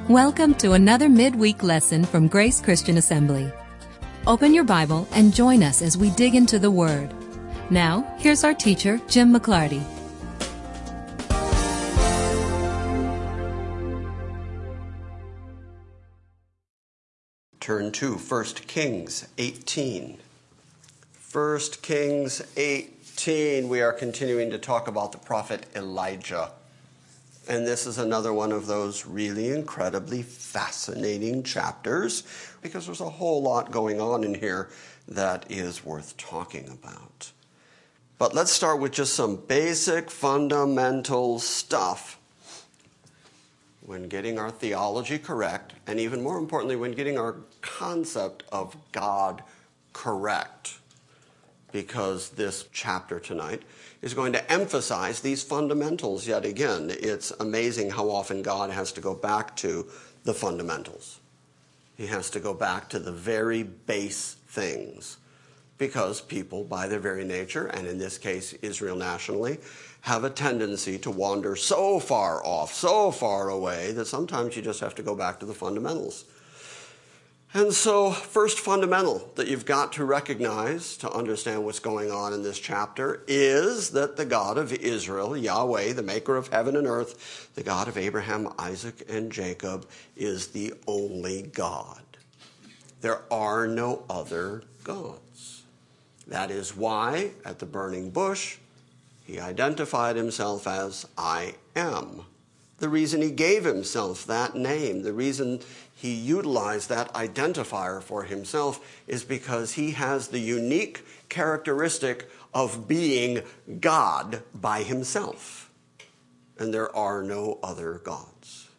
Welcome to another midweek lesson from Grace Christian Assembly. Open your Bible and join us as we dig into the Word. Now, here's our teacher, Jim McClarty. Turn to 1 Kings 18. 1 Kings 18, we are continuing to talk about the prophet Elijah. And this is another one of those really incredibly fascinating chapters because there's a whole lot going on in here that is worth talking about. But let's start with just some basic fundamental stuff. When getting our theology correct, and even more importantly, when getting our concept of God correct, because this chapter tonight is going to emphasize these fundamentals yet again. It's amazing how often God has to go back to the fundamentals. He has to go back to the very base things, because people, by their very nature, and in this case, Israel nationally, have a tendency to wander so far off, so far away, that sometimes you just have to go back to the fundamentals. And so, first fundamental that you've got to recognize to understand what's going on in this chapter is that the God of Israel, Yahweh, the maker of heaven and earth, the God of Abraham, Isaac, and Jacob, is the only God. There are no other gods. That is why, at the burning bush, he identified himself as I am. The reason he gave himself that name, the reason he utilized that identifier for himself is because he has the unique characteristic of being God by himself. And there are no other gods.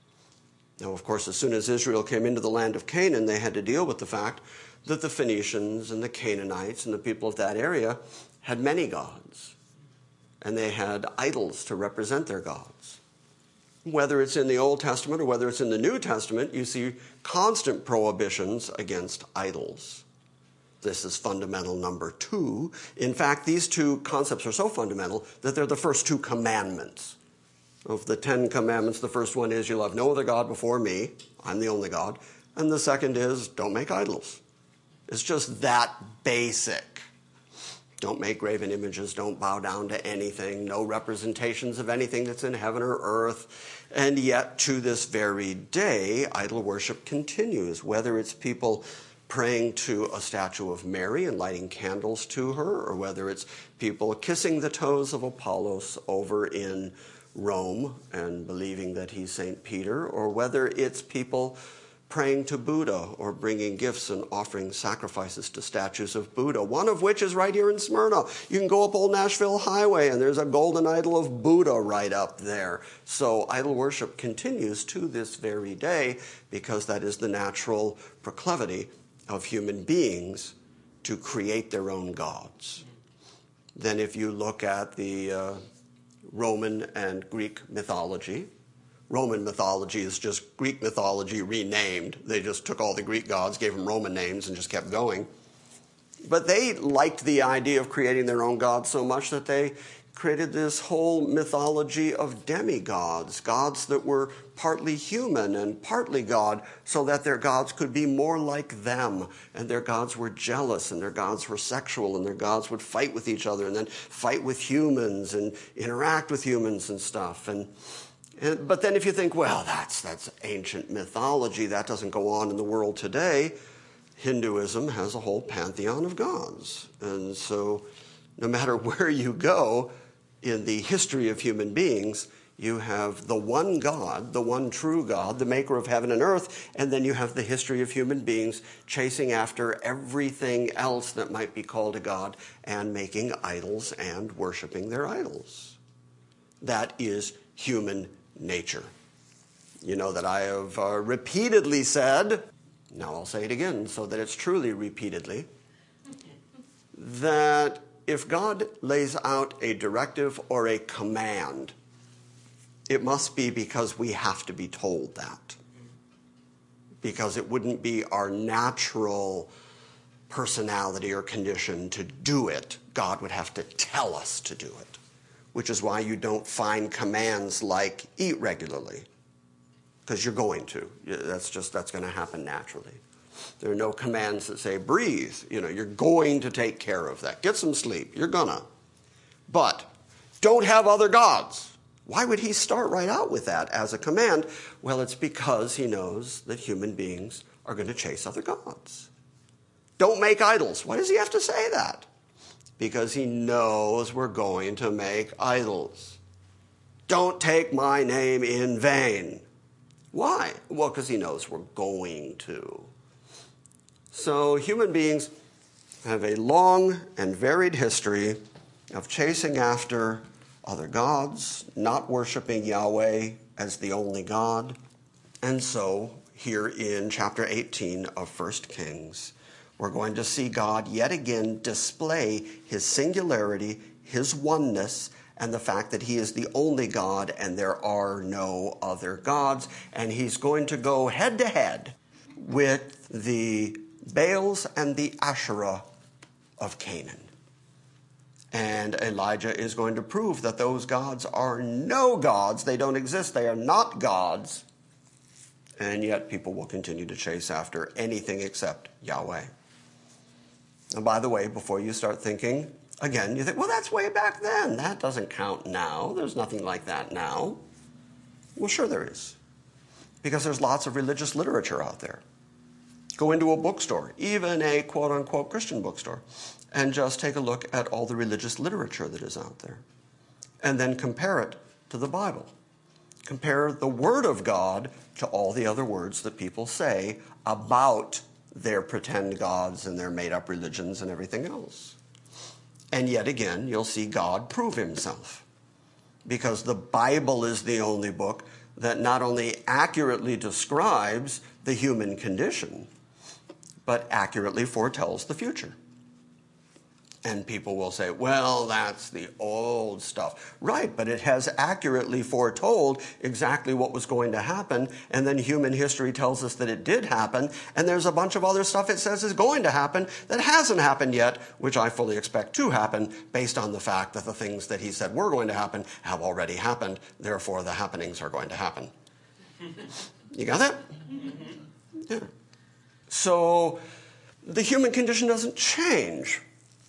Now, of course, as soon as Israel came into the land of Canaan, they had to deal with the fact that the Phoenicians and the Canaanites and the people of that area had many gods. And they had idols to represent their gods. Whether it's in the Old Testament or whether it's in the New Testament, you see constant prohibitions against idols. This is fundamental number 2. In fact, these two concepts are so fundamental that they're the first 2 commandments. Of the 10 commandments, the first one is, you'll have no other God before me. I'm the only God. And the second is, don't make idols. It's just that basic. Don't make graven images. Don't bow down to anything. No representations of anything that's in heaven or earth. And yet, to this very day, idol worship continues. Whether it's people praying to a statue of Mary and lighting candles to her, or whether it's people kissing the toes of Apollos over in Rome and believing that he's St. Peter, or whether it's people praying to Buddha or bringing gifts and offering sacrifices to statues of Buddha, one of which is right here in Smyrna. You can go up Old Nashville Highway and there's a golden idol of Buddha right up there. So idol worship continues to this very day because that is the natural proclivity of human beings to create their own gods. Then if you look at the Roman and Greek mythology, Roman mythology is just Greek mythology renamed. They just took all the Greek gods, gave them Roman names, and just kept going. But they liked the idea of creating their own gods so much that they created this whole mythology of demigods, gods that were partly human and partly God, so that their gods could be more like them. And their gods were jealous, and their gods were sexual, and their gods would fight with each other, and then fight with humans, and interact with humans and stuff. But then if you think, well, that's ancient mythology, that doesn't go on in the world today, Hinduism has a whole pantheon of gods. And so no matter where you go in the history of human beings, you have the one God, the one true God, the maker of heaven and earth, and then you have the history of human beings chasing after everything else that might be called a God and making idols and worshiping their idols. That is human nature. You know that I have repeatedly said, now I'll say it again so that it's truly repeatedly, that if God lays out a directive or a command, it must be because we have to be told that. Because it wouldn't be our natural personality or condition to do it. God would have to tell us to do it. Which is why you don't find commands like eat regularly. because you're going to. That's going to happen naturally. There are no commands that say, breathe. You're going to take care of that. Get some sleep. You're gonna. But don't have other gods. Why would he start right out with that as a command? Well, it's because he knows that human beings are going to chase other gods. Don't make idols. Why does he have to say that? Because he knows we're going to make idols. Don't take my name in vain. Why? Well, because he knows we're going to. So human beings have a long and varied history of chasing after other gods, not worshiping Yahweh as the only God. And so here in chapter 18 of 1 Kings, we're going to see God yet again display his singularity, his oneness, and the fact that he is the only God and there are no other gods. And he's going to go head to head with the Baals and the Asherah of Canaan. And Elijah is going to prove that those gods are no gods. They don't exist. They are not gods. And yet people will continue to chase after anything except Yahweh. And by the way, before you start thinking, again, you think, well, that's way back then. That doesn't count now. There's nothing like that now. Well, sure there is. Because there's lots of religious literature out there. Go into a bookstore, even a quote-unquote Christian bookstore, and just take a look at all the religious literature that is out there. And then compare it to the Bible. Compare the Word of God to all the other words that people say about their pretend gods and their made-up religions and everything else. And yet again, you'll see God prove himself. Because the Bible is the only book that not only accurately describes the human condition, but accurately foretells the future. And people will say, well, that's the old stuff. Right, but it has accurately foretold exactly what was going to happen, and then human history tells us that it did happen, and there's a bunch of other stuff it says is going to happen that hasn't happened yet, which I fully expect to happen based on the fact that the things that he said were going to happen have already happened, therefore the happenings are going to happen. You got that? Yeah. So the human condition doesn't change.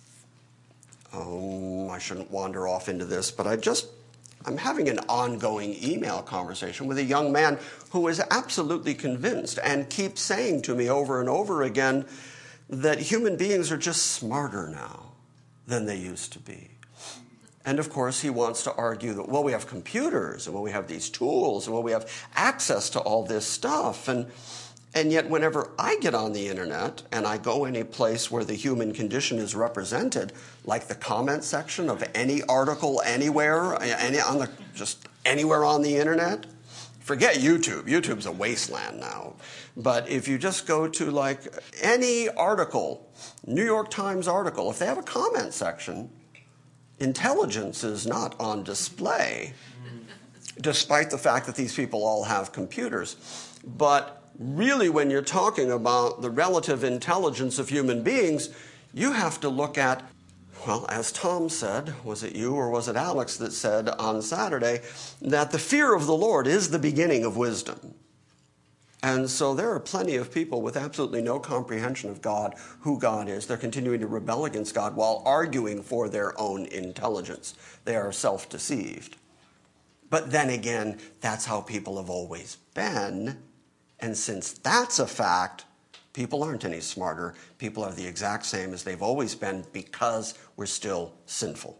I shouldn't wander off into this, but I'm having an ongoing email conversation with a young man who is absolutely convinced and keeps saying to me over and over again that human beings are just smarter now than they used to be. And of course, he wants to argue that, well, we have computers, and well, we have these tools, and well, we have access to all this stuff. And yet, whenever I get on the internet and I go in a place where the human condition is represented, like the comment section of any article anywhere, just anywhere on the internet, forget YouTube. YouTube's a wasteland now. But if you just go to like any article, New York Times article, if they have a comment section, intelligence is not on display, despite the fact that these people all have computers. But really, when you're talking about the relative intelligence of human beings, you have to look at, well, as Tom said, was it you or was it Alex that said on Saturday, that the fear of the Lord is the beginning of wisdom. And so there are plenty of people with absolutely no comprehension of God, who God is. They're continuing to rebel against God while arguing for their own intelligence. They are self-deceived. But then again, that's how people have always been. And since that's a fact, people aren't any smarter. People are the exact same as they've always been because we're still sinful.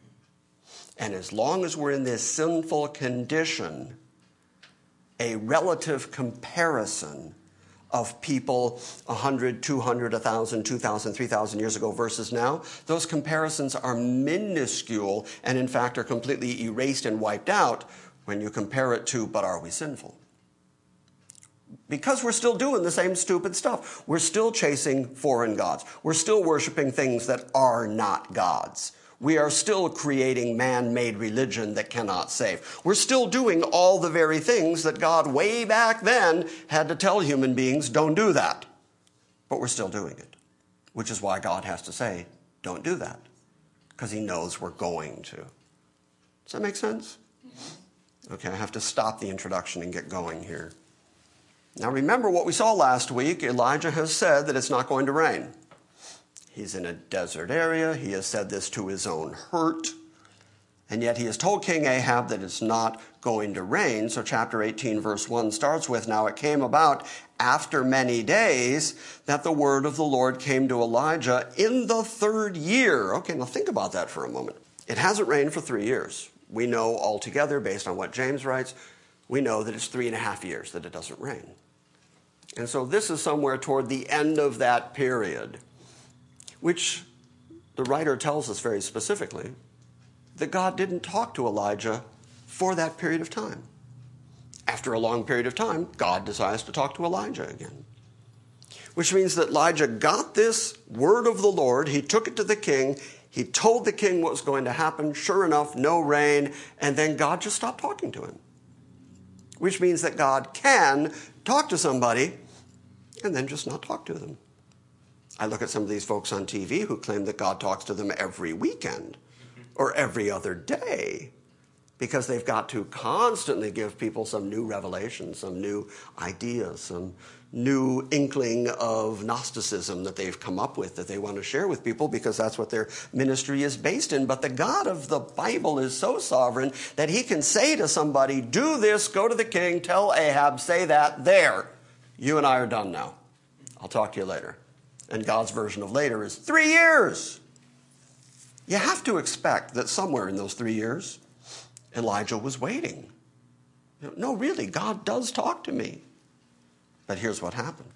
And as long as we're in this sinful condition, a relative comparison of people 100, 200, 1,000, 2,000, 3,000 years ago versus now, those comparisons are minuscule and in fact are completely erased and wiped out when you compare it to, but are we sinful? Because we're still doing the same stupid stuff. We're still chasing foreign gods. We're still worshiping things that are not gods. We are still creating man-made religion that cannot save. We're still doing all the very things that God way back then had to tell human beings, don't do that. But we're still doing it, which is why God has to say, don't do that, because he knows we're going to. Does that make sense? Okay, I have to stop the introduction and get going here. Now remember what we saw last week. Elijah has said that it's not going to rain. He's in a desert area. He has said this to his own hurt. And yet he has told King Ahab that it's not going to rain. So chapter 18 verse 1 starts with, "Now it came about after many days that the word of the Lord came to Elijah in the 3rd year." Okay, now think about that for a moment. It hasn't rained for 3 years. We know altogether, based on what James writes, we know that it's 3.5 years that it doesn't rain. And so this is somewhere toward the end of that period, which the writer tells us very specifically that God didn't talk to Elijah for that period of time. After a long period of time, God decides to talk to Elijah again. Which means that Elijah got this word of the Lord, he took it to the king, he told the king what was going to happen, sure enough, no rain, and then God just stopped talking to him. Which means that God can talk to somebody and then just not talk to them. I look at some of these folks on TV who claim that God talks to them every weekend or every other day because they've got to constantly give people some new revelation, some new ideas, some new inkling of Gnosticism that they've come up with that they want to share with people because that's what their ministry is based in. But the God of the Bible is so sovereign that he can say to somebody, do this, go to the king, tell Ahab, say that, there. You and I are done now. I'll talk to you later. And God's version of later is 3 years. You have to expect that somewhere in those 3 years, Elijah was waiting. No, really, God does talk to me. But here's what happened.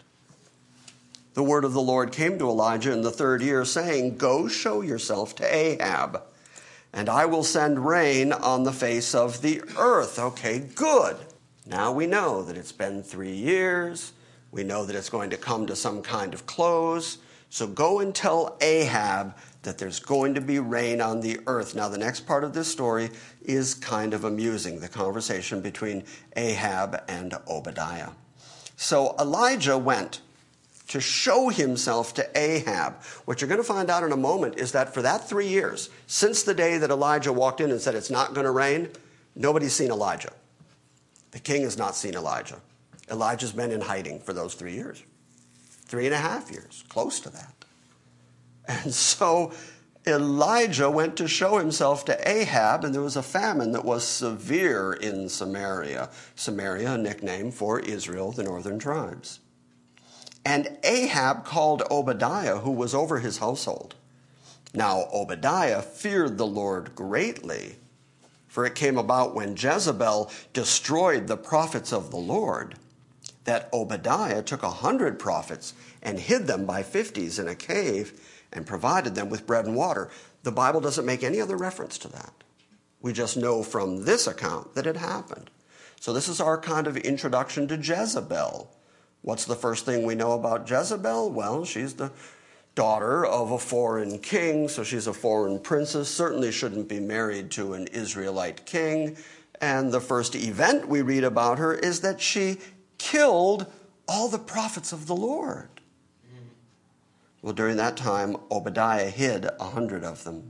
The word of the Lord came to Elijah in the 3rd year, saying, "Go show yourself to Ahab, and I will send rain on the face of the earth." Okay, good. Now we know that it's been 3 years. We know that it's going to come to some kind of close. So go and tell Ahab that there's going to be rain on the earth. Now, the next part of this story is kind of amusing, the conversation between Ahab and Obadiah. So Elijah went to show himself to Ahab. What you're going to find out in a moment is that for that 3 years, since the day that Elijah walked in and said it's not going to rain, nobody's seen Elijah. The king has not seen Elijah. Elijah's been in hiding for those 3 years. 3.5 years, close to that. And so Elijah went to show himself to Ahab, and there was a famine that was severe in Samaria. Samaria, a nickname for Israel, the northern tribes. And Ahab called Obadiah, who was over his household. Now Obadiah feared the Lord greatly, for it came about when Jezebel destroyed the prophets of the Lord, that Obadiah took 100 prophets and hid them by 50s in a cave and provided them with bread and water. The Bible doesn't make any other reference to that. We just know from this account that it happened. So this is our kind of introduction to Jezebel. What's the first thing we know about Jezebel? Well, she's the daughter of a foreign king, so she's a foreign princess, certainly shouldn't be married to an Israelite king. And the first event we read about her is that she killed all the prophets of the Lord. Well, during that time, Obadiah hid 100 of them.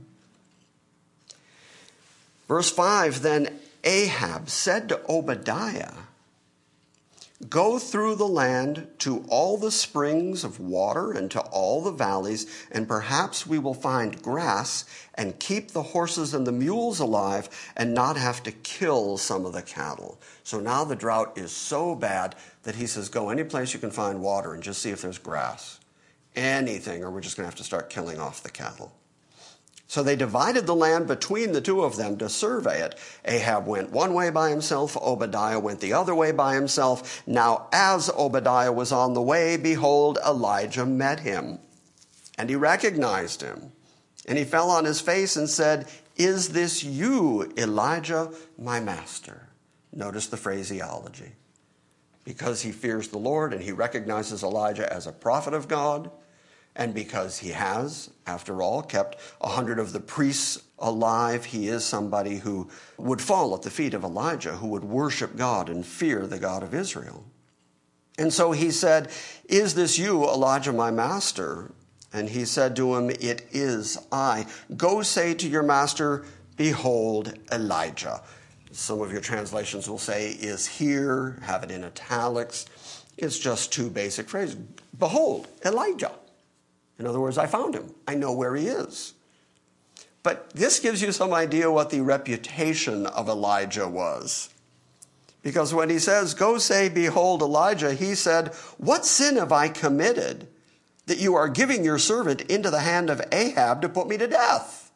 Verse 5, then Ahab said to Obadiah, "Go through the land to all the springs of water and to all the valleys, and perhaps we will find grass and keep the horses and the mules alive and not have to kill some of the cattle." So now the drought is so bad that he says, go any place you can find water and just see if there's grass. Anything, or we're just going to have to start killing off the cattle. So they divided the land between the two of them to survey it. Ahab went one way by himself, Obadiah went the other way by himself. Now as Obadiah was on the way, behold, Elijah met him, and he recognized him. And he fell on his face and said, "Is this you, Elijah, my master?" Notice the phraseology. Because he fears the Lord and he recognizes Elijah as a prophet of God, and because he has, after all, kept 100 of the priests alive, he is somebody who would fall at the feet of Elijah, who would worship God and fear the God of Israel. And so he said, "Is this you, Elijah, my master?" And he said to him, "It is I. Go say to your master, behold, Elijah." Some of your translations will say, "is here," have it in italics. It's just two basic phrases. Behold, Elijah. In other words, I found him. I know where he is. But this gives you some idea what the reputation of Elijah was. Because when he says, go say, behold, Elijah, he said, what sin have I committed that you are giving your servant into the hand of Ahab to put me to death?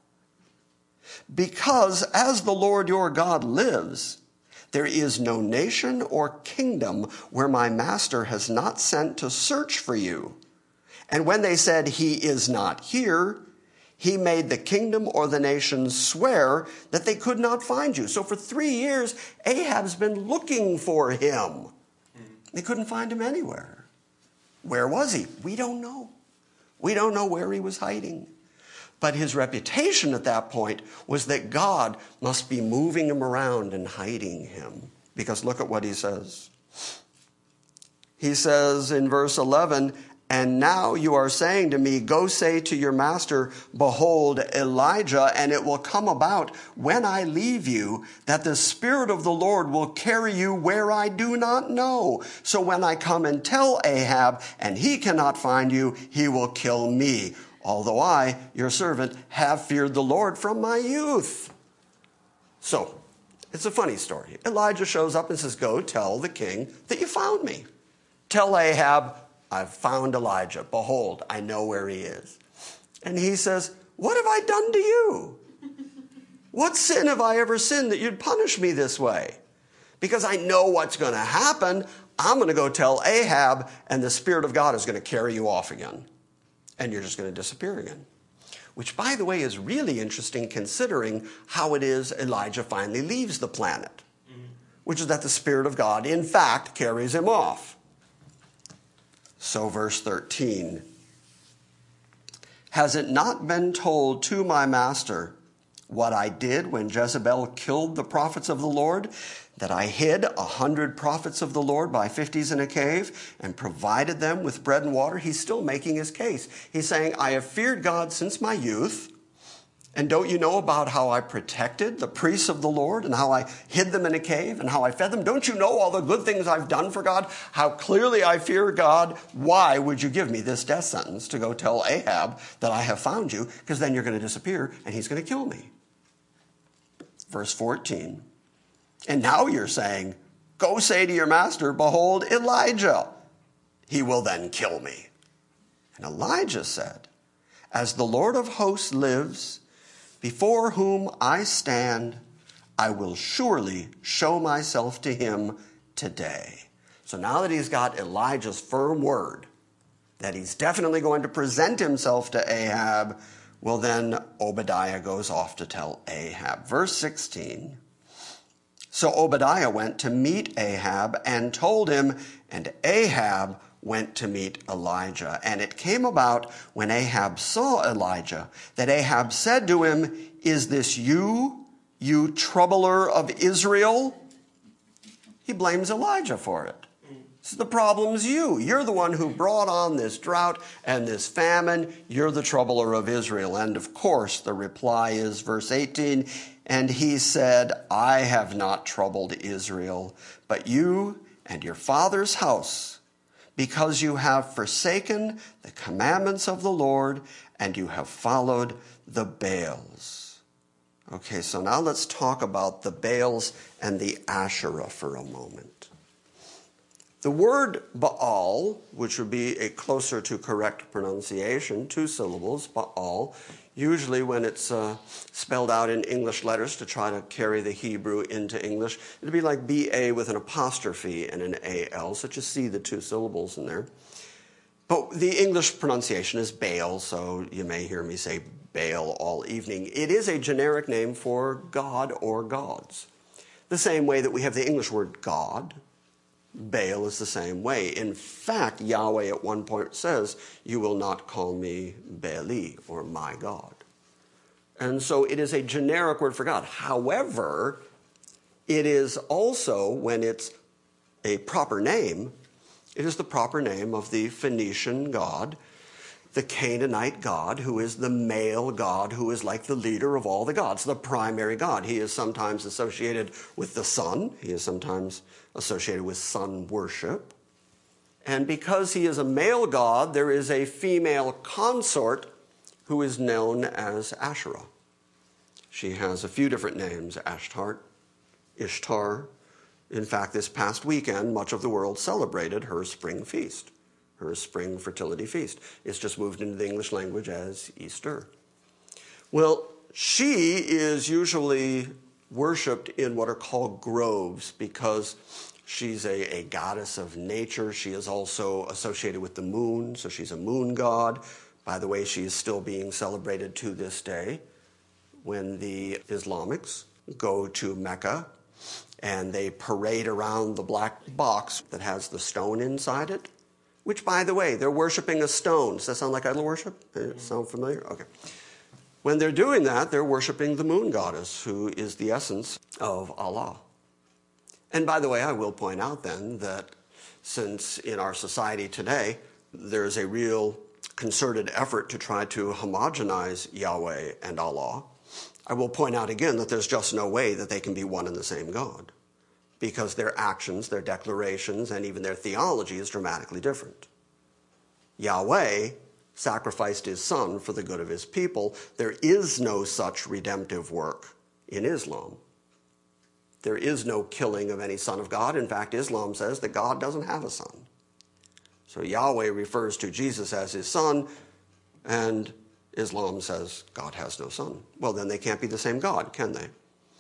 Because as the Lord your God lives, there is no nation or kingdom where my master has not sent to search for you. And when they said, he is not here, he made the kingdom or the nation swear that they could not find you. So for 3 years, Ahab's been looking for him. They couldn't find him anywhere. Where was he? We don't know. We don't know where he was hiding. But his reputation at that point was that God must be moving him around and hiding him. Because look at what he says. He says in verse 11, and now you are saying to me, go say to your master, behold, Elijah, and it will come about when I leave you that the Spirit of the Lord will carry you where I do not know. So when I come and tell Ahab, and he cannot find you, he will kill me. Although I, your servant, have feared the Lord from my youth. So, it's a funny story. Elijah shows up and says, go tell the king that you found me. Tell Ahab, I've found Elijah. Behold, I know where he is. And he says, what have I done to you? What sin have I ever sinned that you'd punish me this way? Because I know what's going to happen. I'm going to go tell Ahab, and the Spirit of God is going to carry you off again. And you're just going to disappear again. Which, by the way, is really interesting considering how it is Elijah finally leaves the planet. Which is that the Spirit of God, in fact, carries him off. So verse 13, has it not been told to my master what I did when Jezebel killed the prophets of the Lord, that I hid 100 prophets of the Lord by 50s in a cave and provided them with bread and water? He's still making his case. He's saying, I have feared God since my youth. And don't you know about how I protected the priests of the Lord and how I hid them in a cave and how I fed them? Don't you know all the good things I've done for God? How clearly I fear God? Why would you give me this death sentence to go tell Ahab that I have found you? Because then you're going to disappear and he's going to kill me. Verse 14. And now you're saying, go say to your master, behold, Elijah. He will then kill me. And Elijah said, as the Lord of hosts lives, before whom I stand, I will surely show myself to him today. So now that he's got Elijah's firm word that he's definitely going to present himself to Ahab, well then Obadiah goes off to tell Ahab. Verse 16, so Obadiah went to meet Ahab and told him, and Ahab went to meet Elijah. And it came about when Ahab saw Elijah that Ahab said to him, is this you, you troubler of Israel? He blames Elijah for it. So the problem's you. You're the one who brought on this drought and this famine. You're the troubler of Israel. And of course, the reply is verse 18, and he said, I have not troubled Israel, but you and your father's house, because you have forsaken the commandments of the Lord and you have followed the Baals. Okay, so now let's talk about the Baals and the Asherah for a moment. The word Baal, which would be a closer to correct pronunciation, 2 syllables, Baal, usually when it's spelled out in English letters to try to carry the Hebrew into English, it'd be like B-A with an apostrophe and an A-L, so just see the 2 syllables in there. But the English pronunciation is Baal, so you may hear me say Baal all evening. It is a generic name for God or gods. The same way that we have the English word God, Baal is the same way. In fact, Yahweh at one point says, you will not call me Baali, or my God. And so it is a generic word for God. However, it is also, when it's a proper name, it is the proper name of the Phoenician god, the Canaanite god, who is the male god, who is like the leader of all the gods, the primary god. He is sometimes associated with the sun. He is sometimes associated with sun worship. And because he is a male god, there is a female consort who is known as Asherah. She has a few different names, Ashtar, Ishtar. In fact, this past weekend, much of the world celebrated her spring feast, her spring fertility feast. It's just moved into the English language as Easter. Well, she is usually worshipped in what are called groves because she's a goddess of nature. She is also associated with the moon, so she's a moon god. By the way, she is still being celebrated to this day when the Islamics go to Mecca and they parade around the black box that has the stone inside it, which, by the way, they're worshiping a stone. Does that sound like idol worship? Does it sound familiar? Okay. When they're doing that, they're worshiping the moon goddess, who is the essence of Allah. And by the way, I will point out then that since in our society today, there's a real concerted effort to try to homogenize Yahweh and Allah, I will point out again that there's just no way that they can be one and the same God, because their actions, their declarations, and even their theology is dramatically different. Yahweh sacrificed his son for the good of his people. There is no such redemptive work in Islam. There is no killing of any son of God. In fact, Islam says that God doesn't have a son. So Yahweh refers to Jesus as his son, and Islam says God has no son. Well, then they can't be the same God, can they?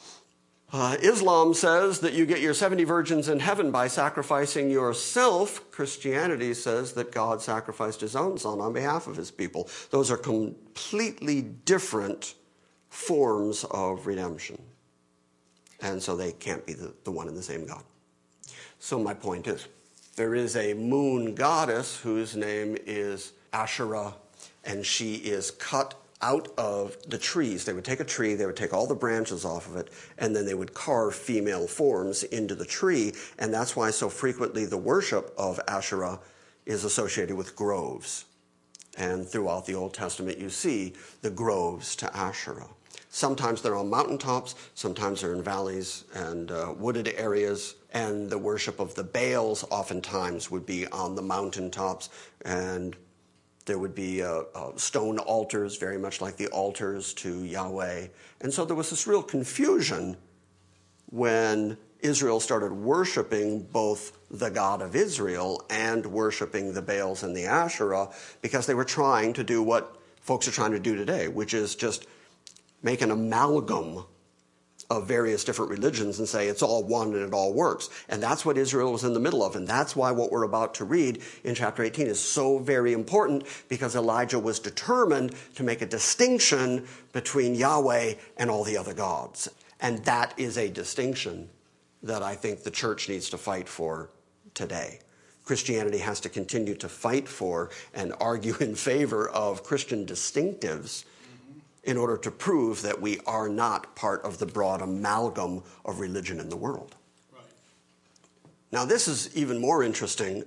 Islam says that you get your 70 virgins in heaven by sacrificing yourself. Christianity says that God sacrificed his own son on behalf of his people. Those are completely different forms of redemption. And so they can't be the one and the same God. So my point is, there is a moon goddess whose name is Asherah, and she is cut out of the trees. They would take a tree, they would take all the branches off of it, and then they would carve female forms into the tree. And that's why so frequently the worship of Asherah is associated with groves. And throughout the Old Testament, you see the groves to Asherah. Sometimes they're on mountaintops, sometimes they're in valleys and wooded areas, and the worship of the Baals oftentimes would be on the mountaintops, and there would be stone altars, very much like the altars to Yahweh. And so there was this real confusion when Israel started worshiping both the God of Israel and worshiping the Baals and the Asherah, because they were trying to do what folks are trying to do today, which is just make an amalgam of various different religions and say it's all one and it all works. And that's what Israel was in the middle of. And that's why what we're about to read in chapter 18 is so very important, because Elijah was determined to make a distinction between Yahweh and all the other gods. And that is a distinction that I think the church needs to fight for today. Christianity has to continue to fight for and argue in favor of Christian distinctives in order to prove that we are not part of the broad amalgam of religion in the world. Right. Now, this is even more interesting,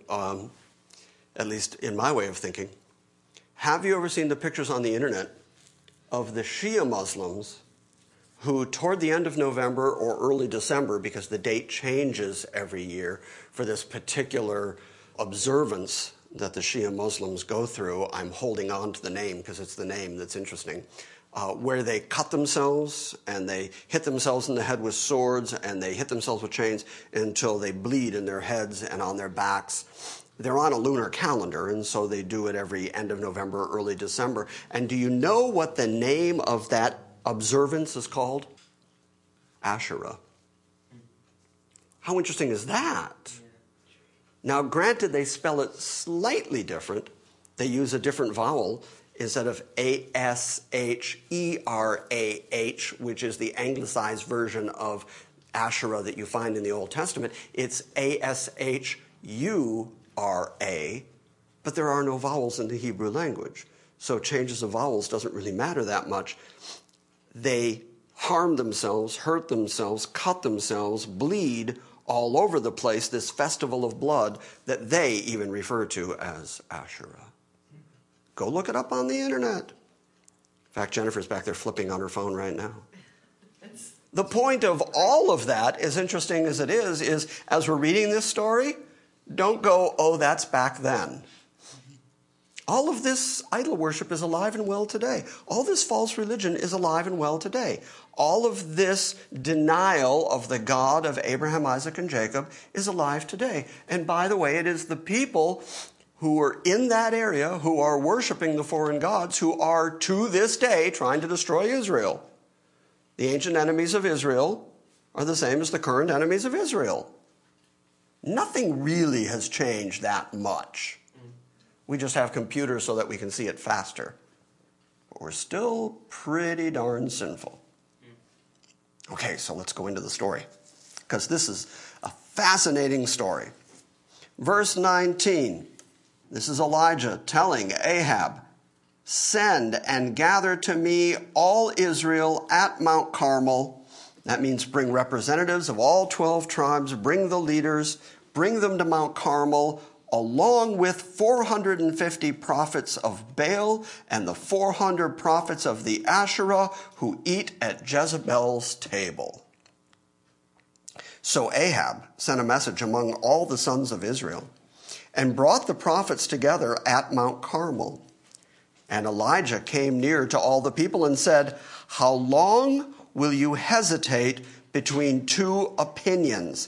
at least in my way of thinking. Have you ever seen the pictures on the internet of the Shia Muslims who, toward the end of November or early December, because the date changes every year for this particular observance that the Shia Muslims go through? I'm holding on to the name because it's the name that's interesting. Where they cut themselves and they hit themselves in the head with swords and they hit themselves with chains until they bleed in their heads and on their backs. They're on a lunar calendar, and so they do it every end of November, early December. And do you know what the name of that observance is called? Asherah. How interesting is that? Now, granted, they spell it slightly different. They use a different vowel. Instead of A-S-H-E-R-A-H, which is the anglicized version of Asherah that you find in the Old Testament, it's A-S-H-U-R-A, but there are no vowels in the Hebrew language. So changes of vowels doesn't really matter that much. They harm themselves, hurt themselves, cut themselves, bleed all over the place, this festival of blood that they even refer to as Asherah. Go look it up on the internet. In fact, Jennifer's back there flipping on her phone right now. The point of all of that, as interesting as it is as we're reading this story, Don't go, oh, that's back then. All of this idol worship is alive and well today. All this false religion is alive and well today. All of this denial of the God of Abraham, Isaac, and Jacob is alive today. And by the way, it is the people who are in that area who are worshiping the foreign gods who are to this day trying to destroy Israel. The ancient enemies of Israel are the same as the current enemies of Israel. Nothing really has changed that much. We just have computers so that we can see it faster. But we're still pretty darn sinful. Okay, so let's go into the story, because this is a fascinating story. Verse 19, this is Elijah telling Ahab, "Send and gather to me all Israel at Mount Carmel." That means bring representatives of all 12 tribes, bring the leaders, bring them to Mount Carmel, along with 450 prophets of Baal and the 400 prophets of the Asherah who eat at Jezebel's table. So Ahab sent a message among all the sons of Israel and brought the prophets together at Mount Carmel. And Elijah came near to all the people and said, "How long will you hesitate between two opinions?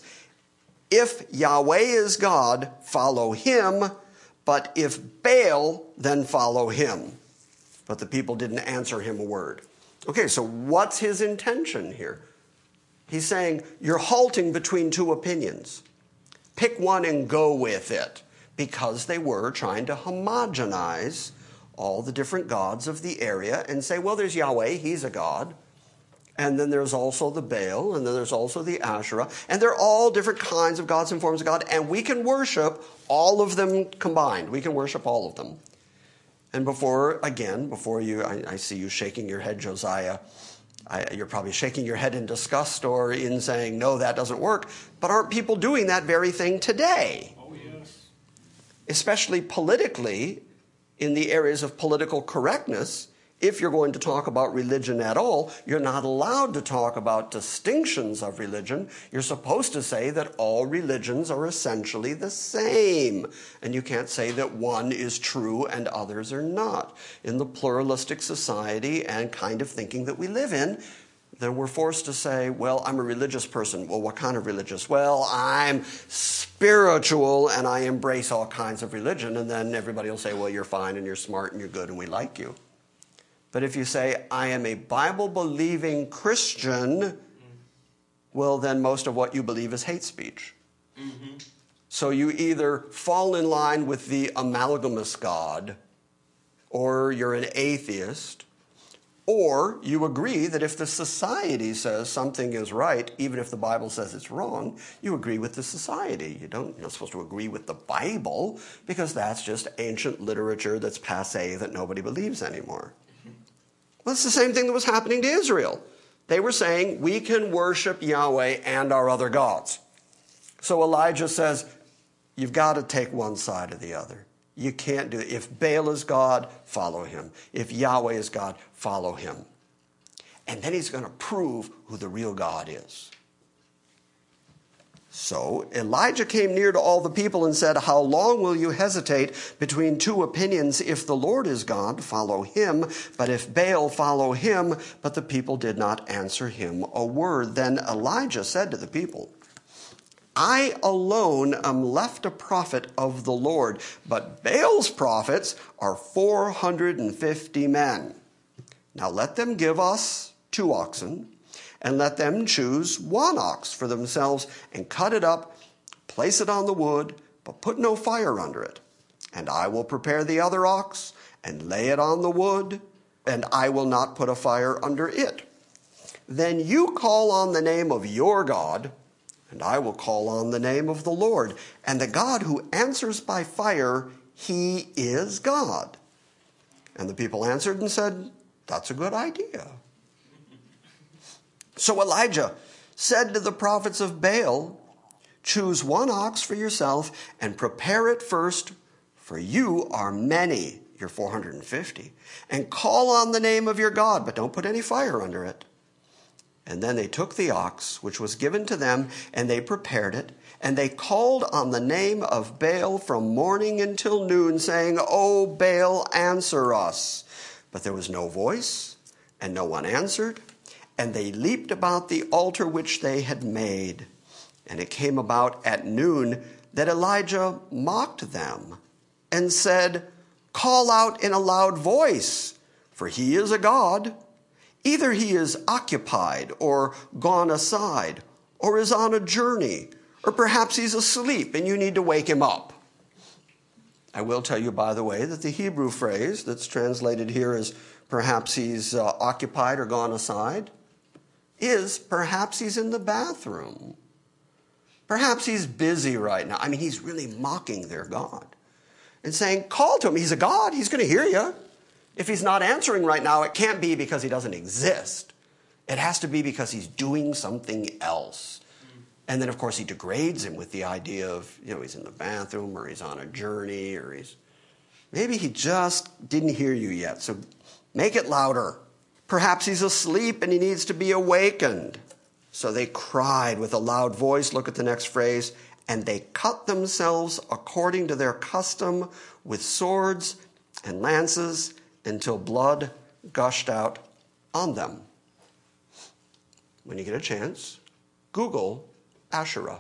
If Yahweh is God, follow him, but if Baal, then follow him." But the people didn't answer him a word. Okay, so what's his intention here? He's saying, you're halting between two opinions. Pick one and go with it, because they were trying to homogenize all the different gods of the area and say, well, there's Yahweh, he's a god. And then there's also the Baal, and then there's also the Asherah. And they're all different kinds of gods and forms of God, and we can worship all of them combined. We can worship all of them. And before you, I see you shaking your head, Josiah. You're probably shaking your head in disgust or in saying, no, that doesn't work. But aren't people doing that very thing today? Oh, yes. Especially politically, in the areas of political correctness. If you're going to talk about religion at all, you're not allowed to talk about distinctions of religion. You're supposed to say that all religions are essentially the same. And you can't say that one is true and others are not. In the pluralistic society and kind of thinking that we live in, then we're forced to say, well, I'm a religious person. Well, what kind of religious? Well, I'm spiritual and I embrace all kinds of religion. And then everybody will say, well, you're fine and you're smart and you're good and we like you. But if you say, I am a Bible-believing Christian, well, then most of what you believe is hate speech. Mm-hmm. So you either fall in line with the amalgamous God, or you're an atheist, or you agree that if the society says something is right, even if the Bible says it's wrong, you agree with the society. You're not supposed to agree with the Bible, because that's just ancient literature that's passé that nobody believes anymore. Well, it's the same thing that was happening to Israel. They were saying, we can worship Yahweh and our other gods. So Elijah says, you've got to take one side or the other. You can't do it. If Baal is God, follow him. If Yahweh is God, follow him. And then he's going to prove who the real God is. So Elijah came near to all the people and said, how long will you hesitate between two opinions? If the Lord is God, follow him. But if Baal, follow him. But the people did not answer him a word. Then Elijah said to the people, I alone am left a prophet of the Lord, but Baal's prophets are 450 men. Now let them give us 2 oxen, and let them choose 1 ox for themselves, and cut it up, place it on the wood, but put no fire under it. And I will prepare the other ox, and lay it on the wood, and I will not put a fire under it. Then you call on the name of your God, and I will call on the name of the Lord. And the God who answers by fire, he is God. And the people answered and said, that's a good idea. So Elijah said to the prophets of Baal, choose 1 ox for yourself and prepare it first, for you are many, you're 450, and call on the name of your God, but don't put any fire under it. And then they took the ox, which was given to them, and they prepared it. And they called on the name of Baal from morning until noon, saying, O Baal, answer us. But there was no voice, and no one answered. And they leaped about the altar which they had made. And it came about at noon that Elijah mocked them and said, Call out in a loud voice, for he is a god. Either he is occupied or gone aside, or is on a journey, or perhaps he's asleep and you need to wake him up. I will tell you, by the way, that the Hebrew phrase that's translated here as perhaps he's occupied or gone aside is perhaps he's in the bathroom. Perhaps he's busy right now. I mean, he's really mocking their God and saying, call to him. He's a God. He's going to hear you. If he's not answering right now, it can't be because he doesn't exist. It has to be because he's doing something else. And then, of course, he degrades him with the idea of, he's in the bathroom or he's on a journey or maybe he just didn't hear you yet. So make it louder. Perhaps he's asleep and he needs to be awakened. So they cried with a loud voice. Look at the next phrase. And they cut themselves according to their custom with swords and lances until blood gushed out on them. When you get a chance, Google Ashura,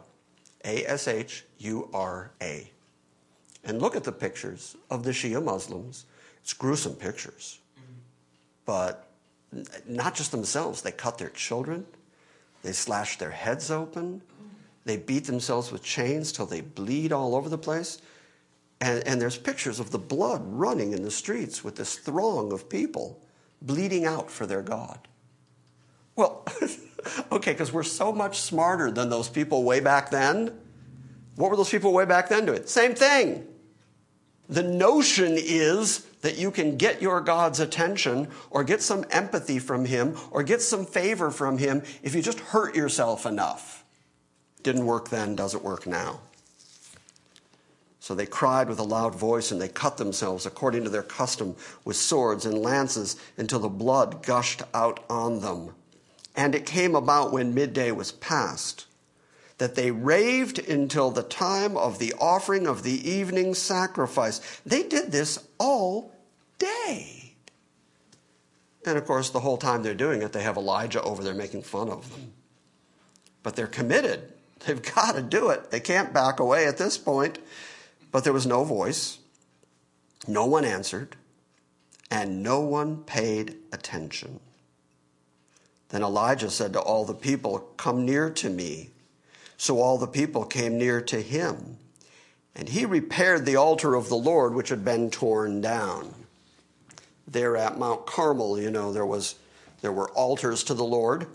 Ashura, and look at the pictures of the Shia Muslims. It's gruesome pictures. But not just themselves. They cut their children. They slash their heads open. They beat themselves with chains till they bleed all over the place. And there's pictures of the blood running in the streets with this throng of people bleeding out for their God. Well, okay, because we're so much smarter than those people way back then. What were those people way back then doing? Same thing. The notion is that you can get your God's attention or get some empathy from him or get some favor from him if you just hurt yourself enough. Didn't work then, doesn't work now. So they cried with a loud voice, and they cut themselves according to their custom with swords and lances until the blood gushed out on them. And it came about when midday was past that they raved until the time of the offering of the evening sacrifice. They did this all day. And of course, the whole time they're doing it, they have Elijah over there making fun of them. But they're committed. They've got to do it. They can't back away at this point. But there was no voice, no one answered, and no one paid attention. Then Elijah said to all the people, Come near to me. So all the people came near to him, and he repaired the altar of the Lord, which had been torn down. There at Mount Carmel, there were altars to the Lord.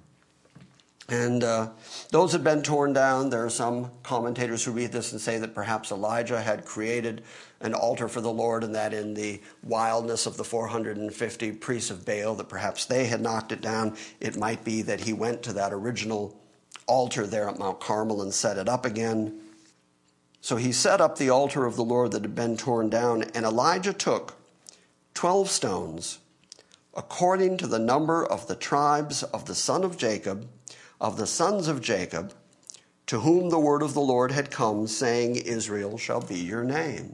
And those had been torn down. There are some commentators who read this and say that perhaps Elijah had created an altar for the Lord, and that in the wildness of the 450 priests of Baal, that perhaps they had knocked it down. It might be that he went to that original altar there at Mount Carmel and set it up again. So he set up the altar of the Lord that had been torn down, and Elijah took 12 stones, according to the number of the tribes of the son of Jacob, of the sons of Jacob, to whom the word of the Lord had come, saying, Israel shall be your name.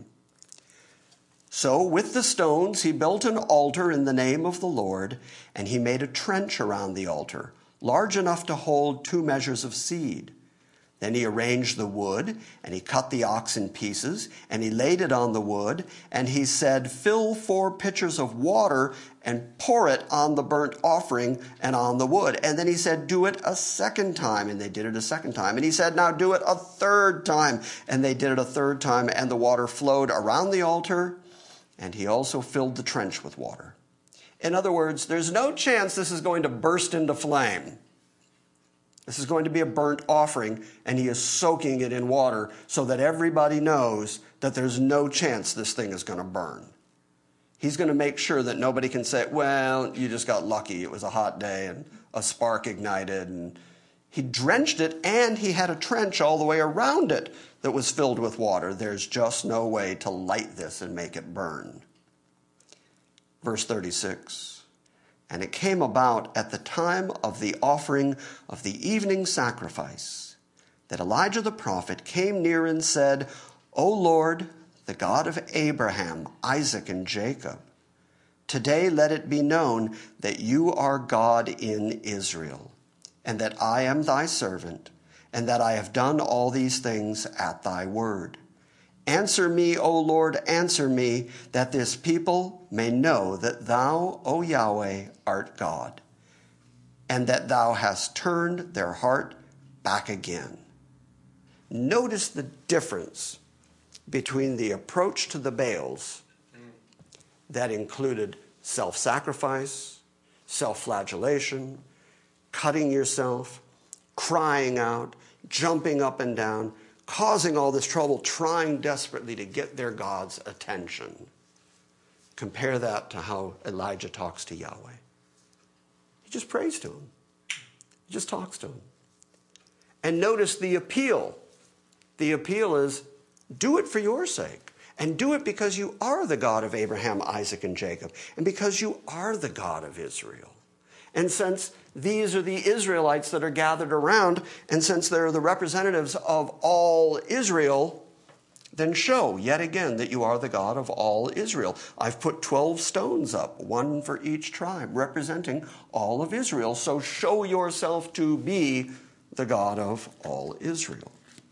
So with the stones he built an altar in the name of the Lord, and he made a trench around the altar, large enough to hold 2 measures of seed. Then he arranged the wood, and he cut the ox in pieces, and he laid it on the wood, and he said, Fill 4 pitchers of water and pour it on the burnt offering and on the wood. And then he said, Do it a second time. And they did it a second time. And he said, Now do it a third time. And they did it a third time, and the water flowed around the altar, and he also filled the trench with water. In other words, there's no chance this is going to burst into flame. This is going to be a burnt offering, and he is soaking it in water so that everybody knows that there's no chance this thing is going to burn. He's going to make sure that nobody can say, well, you just got lucky. It was a hot day and a spark ignited. And he drenched it, and he had a trench all the way around it that was filled with water. There's just no way to light this and make it burn. Verse 36. And it came about at the time of the offering of the evening sacrifice that Elijah the prophet came near and said, O Lord, the God of Abraham, Isaac, and Jacob, today let it be known that you are God in Israel, and that I am thy servant, and that I have done all these things at thy word. Answer me, O Lord, answer me, that this people may know that thou, O Yahweh, art God, and that thou hast turned their heart back again. Notice the difference between the approach to the Baals that included self-sacrifice, self-flagellation, cutting yourself, crying out, jumping up and down, causing all this trouble, trying desperately to get their God's attention. Compare that to how Elijah talks to Yahweh. He just prays to him. He just talks to him. And notice the appeal. The appeal is, do it for your sake. And do it because you are the God of Abraham, Isaac, and Jacob. And because you are the God of Israel. And since these are the Israelites that are gathered around, and since they're the representatives of all Israel, then show yet again that you are the God of all Israel. I've put 12 stones up, one for each tribe, representing all of Israel. So show yourself to be the God of all Israel.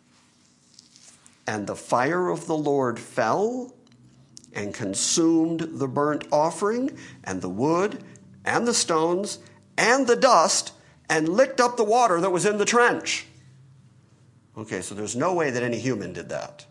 And the fire of the Lord fell and consumed the burnt offering and the wood and the stones and the dust, and licked up the water that was in the trench. Okay, so there's no way that any human did that.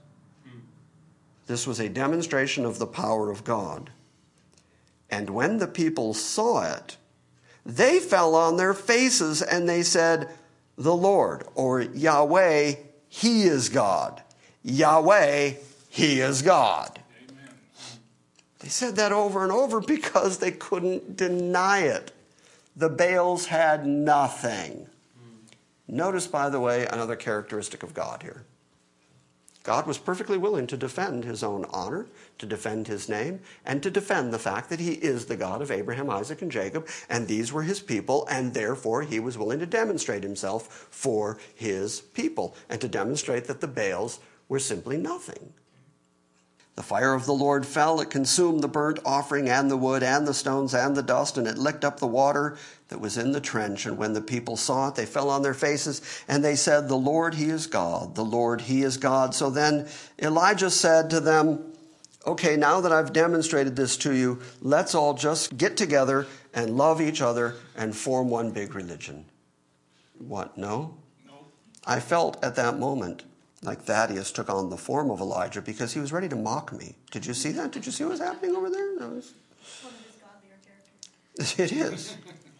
This was a demonstration of the power of God. And when the people saw it, they fell on their faces and they said, the Lord, or Yahweh, He is God. Yahweh, He is God. Amen. They said that over and over because they couldn't deny it. The Baals had nothing. Notice, by the way, another characteristic of God here. God was perfectly willing to defend his own honor, to defend his name, and to defend the fact that he is the God of Abraham, Isaac, and Jacob, and these were his people, and therefore he was willing to demonstrate himself for his people, and to demonstrate that the Baals were simply nothing. The fire of the Lord fell, it consumed the burnt offering and the wood and the stones and the dust, and it licked up the water that was in the trench. And when the people saw it, they fell on their faces, and they said, the Lord, He is God. The Lord, He is God. So then Elijah said to them, okay, now that I've demonstrated this to you, let's all just get together and love each other and form one big religion. What, no? No. I felt at that moment like Thaddeus took on the form of Elijah because he was ready to mock me. Did you see that? Did you see what was happening over there? That was... one of his godlier characters. It is.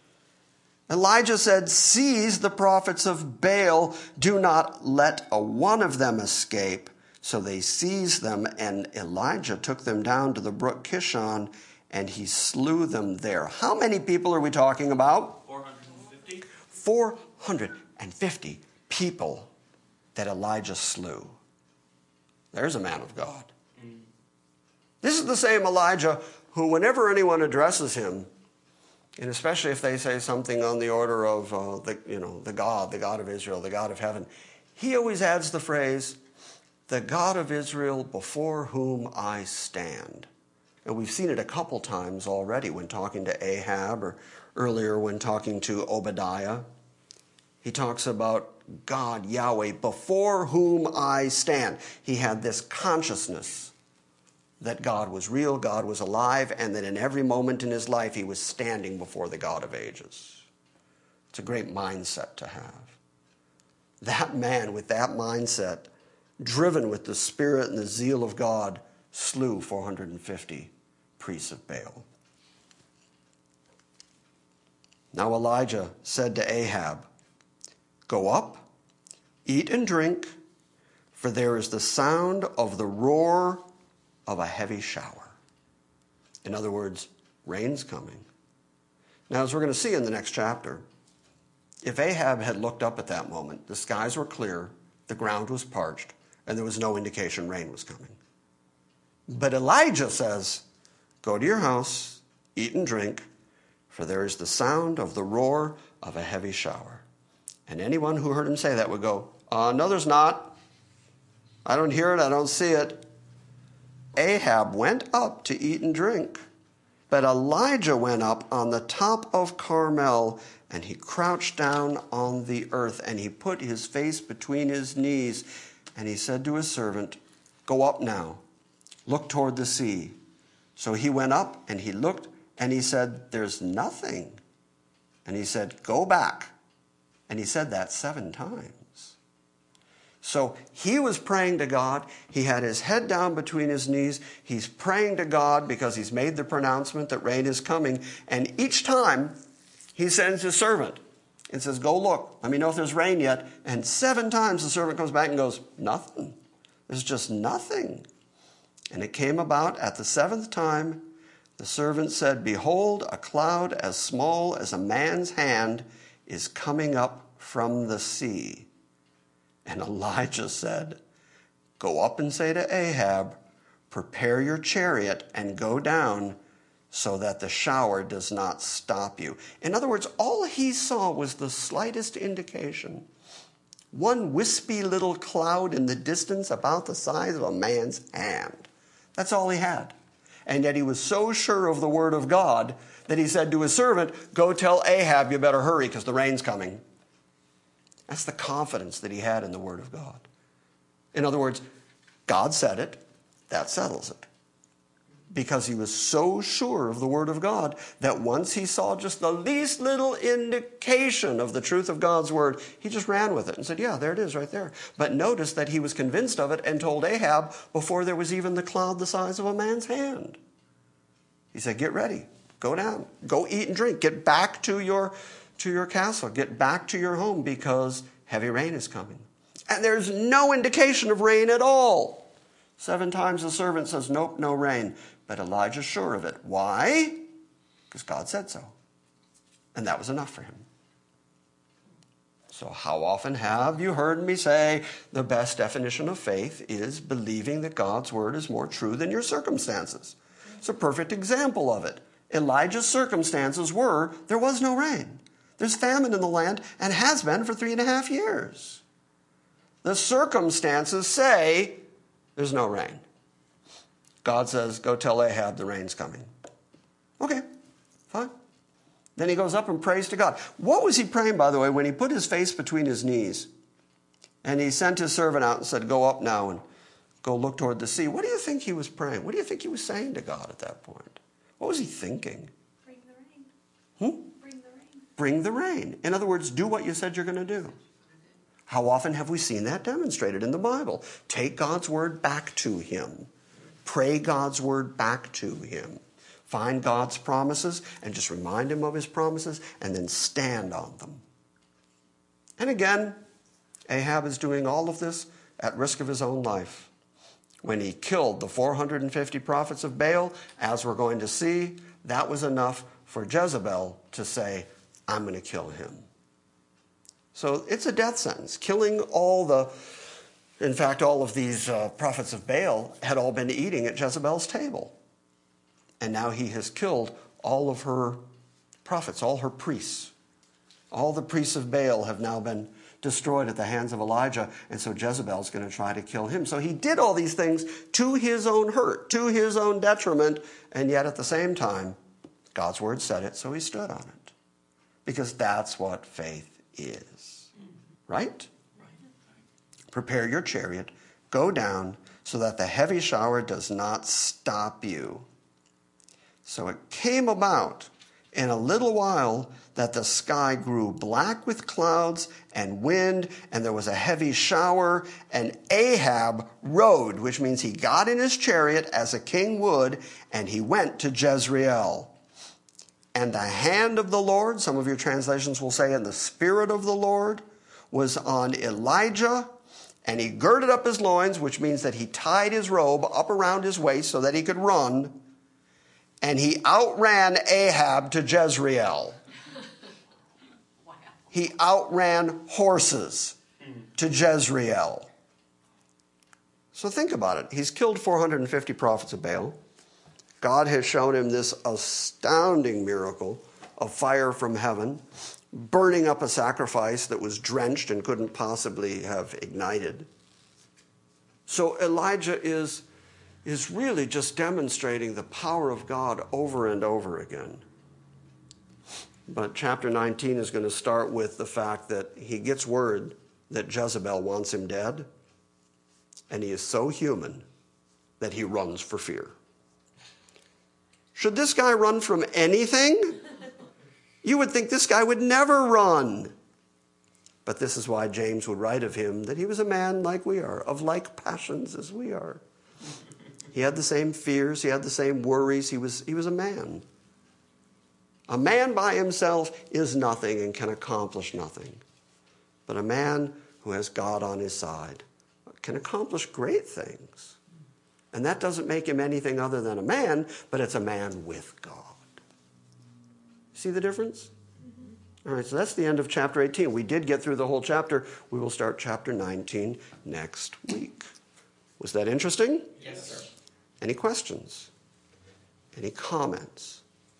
Elijah said, seize the prophets of Baal. Do not let a one of them escape. So they seized them, and Elijah took them down to the brook Kishon, and he slew them there. How many people are we talking about? 450. 450 people that Elijah slew. There's a man of God. This is the same Elijah who, whenever anyone addresses him, and especially if they say something on the order of the God of Israel, the God of heaven, he always adds the phrase, the God of Israel before whom I stand. And we've seen it a couple times already when talking to Ahab, or earlier when talking to Obadiah. He talks about God, Yahweh, before whom I stand. He had this consciousness that God was real, God was alive, and that in every moment in his life he was standing before the God of ages. It's a great mindset to have. That man with that mindset, driven with the spirit and the zeal of God, slew 450 priests of Baal. Now Elijah said to Ahab, go up, eat and drink, for there is the sound of the roar of a heavy shower. In other words, rain's coming. Now, as we're going to see in the next chapter, if Ahab had looked up at that moment, the skies were clear, the ground was parched, and there was no indication rain was coming. But Elijah says, go to your house, eat and drink, for there is the sound of the roar of a heavy shower. And anyone who heard him say that would go, no, there's not. I don't hear it. I don't see it. Ahab went up to eat and drink, but Elijah went up on the top of Carmel, and he crouched down on the earth, and he put his face between his knees, and he said to his servant, go up now, look toward the sea. So he went up, and he looked, and he said, there's nothing. And he said, go back. And he said that 7 times. So he was praying to God. He had his head down between his knees. He's praying to God because he's made the pronouncement that rain is coming. And each time he sends his servant and says, go look. Let me know if there's rain yet. And 7 times the servant comes back and goes, nothing. There's just nothing. And it came about at the 7th time, the servant said, behold, a cloud as small as a man's hand is coming up from the sea. And Elijah said, go up and say to Ahab, prepare your chariot and go down so that the shower does not stop you. In other words, all he saw was the slightest indication. One wispy little cloud in the distance about the size of a man's hand. That's all he had. And yet he was so sure of the word of God that he said to his servant, go tell Ahab you better hurry because the rain's coming. That's the confidence that he had in the word of God. In other words, God said it, that settles it. Because he was so sure of the word of God that once he saw just the least little indication of the truth of God's word, he just ran with it and said, yeah, there it is right there. But notice that he was convinced of it and told Ahab before there was even the cloud the size of a man's hand. He said, get ready, go down, go eat and drink, get back to your castle, get back to your home because heavy rain is coming. And there's no indication of rain at all. 7 times the servant says, nope, no rain. But Elijah's sure of it. Why? Because God said so. And that was enough for him. So how often have you heard me say the best definition of faith is believing that God's word is more true than your circumstances? It's a perfect example of it. Elijah's circumstances were there was no rain. There's famine in the land and has been for 3.5 years. The circumstances say there's no rain. God says, go tell Ahab the rain's coming. Okay, fine. Then he goes up and prays to God. What was he praying, by the way, when he put his face between his knees? And he sent his servant out and said, go up now and go look toward the sea. What do you think he was praying? What do you think he was saying to God at that point? What was he thinking? Bring the rain. Bring the rain. Bring the rain. In other words, do what you said you're going to do. How often have we seen that demonstrated in the Bible? Take God's word back to him. Pray God's word back to him. Find God's promises and just remind him of his promises and then stand on them. And again, Ahab is doing all of this at risk of his own life. When he killed the 450 prophets of Baal, as we're going to see, that was enough for Jezebel to say, I'm going to kill him. So it's a death sentence. Killing all of these prophets of Baal had all been eating at Jezebel's table. And now he has killed all of her prophets, all her priests. All the priests of Baal have now been destroyed at the hands of Elijah, and so Jezebel's going to try to kill him. So he did all these things to his own hurt, to his own detriment, and yet at the same time, God's word said it, so he stood on it. Because that's what faith is. Right? Prepare your chariot, go down, so that the heavy shower does not stop you. So it came about in a little while that the sky grew black with clouds and wind, and there was a heavy shower, and Ahab rode, which means he got in his chariot as a king would, and he went to Jezreel. And the hand of the Lord, some of your translations will say, and the Spirit of the Lord was on Elijah, and he girded up his loins, which means that he tied his robe up around his waist so that he could run, and he outran Ahab to Jezreel. Wow. He outran horses to Jezreel. So think about it. He's killed 450 prophets of Baal. God has shown him this astounding miracle of fire from heaven, burning up a sacrifice that was drenched and couldn't possibly have ignited. So Elijah is really just demonstrating the power of God over and over again. But chapter 19 is going to start with the fact that he gets word that Jezebel wants him dead, and he is so human that he runs for fear. Should this guy run from anything? You would think this guy would never run. But this is why James would write of him that he was a man like we are, of like passions as we are. He had the same fears, he had the same worries, he was a man. A man by himself is nothing and can accomplish nothing. But a man who has God on his side can accomplish great things. And that doesn't make him anything other than a man, but it's a man with God. See the difference? All right, so that's the end of chapter 18. We did get through the whole chapter. We will start chapter 19 next week. Was that interesting? Yes, sir. Any questions? Any comments?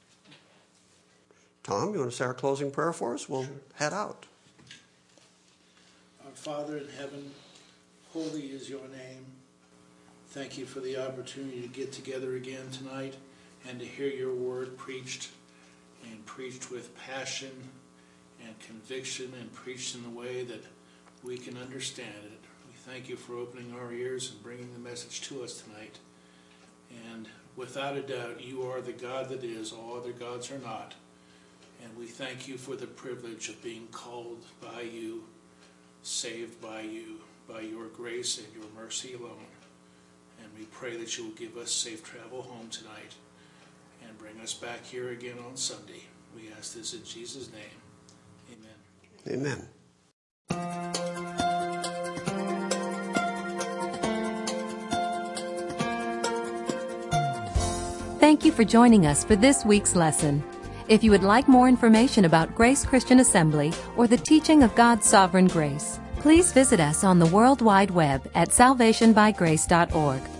Tom, you want to say our closing prayer for us? We'll head out. Our Father in heaven, holy is your name. Thank you for the opportunity to get together again tonight and to hear your word preached, and preached with passion and conviction, and preached in the way that we can understand it. We thank you for opening our ears and bringing the message to us tonight. And without a doubt, you are the God that is. All other gods are not. And we thank you for the privilege of being called by you, saved by you, by your grace and your mercy alone. And we pray that you will give us safe travel home tonight and bring us back here again on Sunday. We ask this in Jesus' name. Amen. Amen. Thank you for joining us for this week's lesson. If you would like more information about Grace Christian Assembly or the teaching of God's sovereign grace, please visit us on the World Wide Web at salvationbygrace.org.